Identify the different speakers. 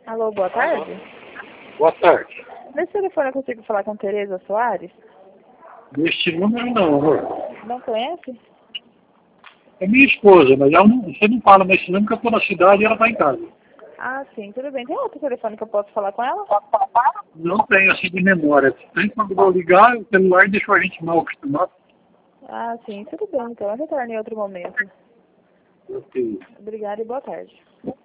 Speaker 1: Alô, boa tarde.
Speaker 2: Boa tarde.
Speaker 1: Nesse telefone eu consigo falar com Tereza Soares?
Speaker 2: Neste número não, amor.
Speaker 1: Não conhece?
Speaker 2: É minha esposa, mas você não fala nesse número que eu estou na cidade e ela está em casa.
Speaker 1: Ah, sim, tudo bem. Tem outro telefone que eu posso falar com ela?
Speaker 2: Não tenho assim de memória. Tem quando vou ligar, o celular deixou a gente mal acostumado.
Speaker 1: Ah, sim, tudo bem. Então eu retorno em outro momento.
Speaker 2: Ok.
Speaker 1: Obrigada e boa tarde.